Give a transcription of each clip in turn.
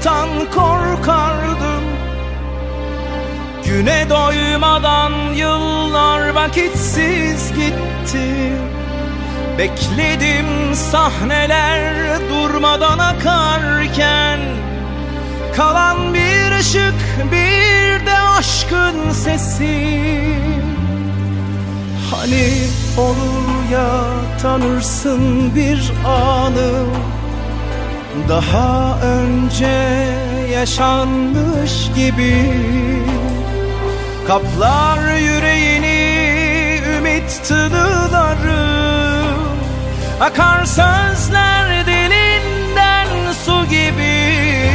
Uyanmaktan korkardım. Güne doymadan yıllar vakitsiz gitti. Bekledim sahneler durmadan akarken, kalan bir ışık, bir de aşkın sesi. Hani olur ya tanırsın bir anı, daha önce yaşanmış gibi. Kaplar yüreğini ümit tınıları, akar sözler dilinden su gibi.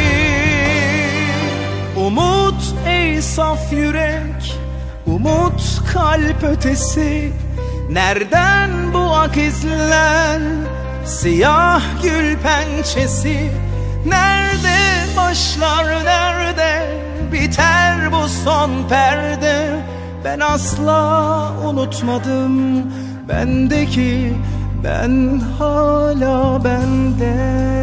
Umut ey saf yürek, umut kalp ötesi. Nereden bu ak izler, siyah gül pençesi? Nerede başlar, nerede biter bu son perde? Ben asla unutmadım bendeki, ben hala bende.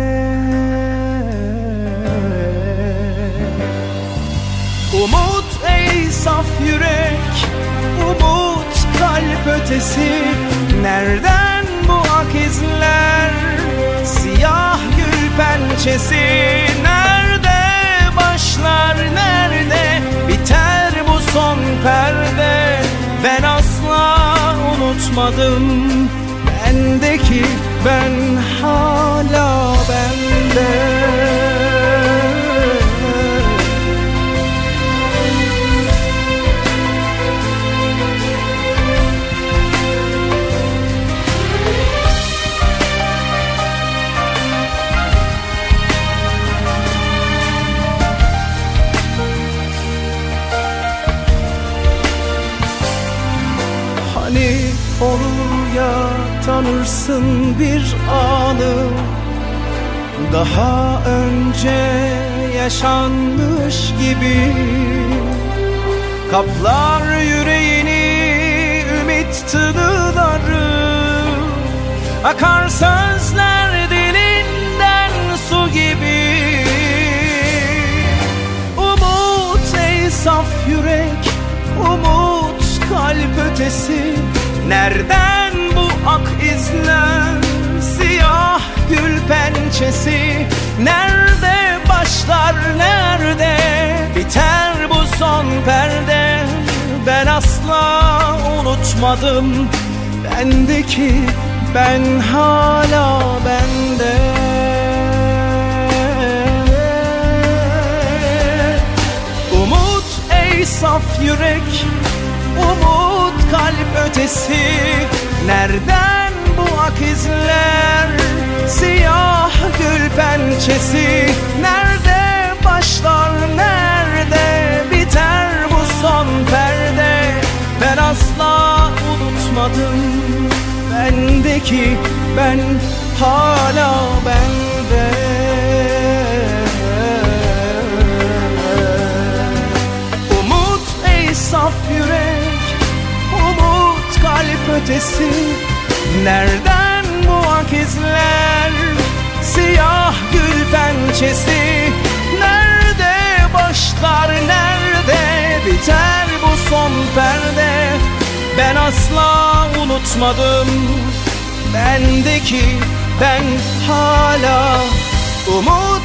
Umut ey saf yürek, umut kalp ötesi. Nereden bu ak izler, siyah gül pençesi? Nerede başlar, nerede biter bu son perde? Ben asla unutmadım bendeki, ben hala bende. Hani olur ya tanırsın bir anı, daha önce yaşanmış gibi. Kaplar yüreğini ümit tınıları, akar sözler dilinden su gibi. Umut ey saf yürek, umut kalp ötesi. Nereden bu ak izler, siyah gül pençesi? Nerede başlar, nerede biter bu son perde? Ben asla unutmadım bendeki, ben hala bende. Umut ey saf yürek, umut kalp ötesi. Nereden bu ak izler, siyah gül pençesi? Nerede başlar, nerede biter bu son perde? Ben asla unutmadım bendeki, ben hala bende. Umut ey saf yürek, umut kalp ötesi. Nereden bu ak izler, siyah gül pençesi? Nerede başlar, nerede biter bu son perde? Ben asla unutmadım bendeki, ben hala umut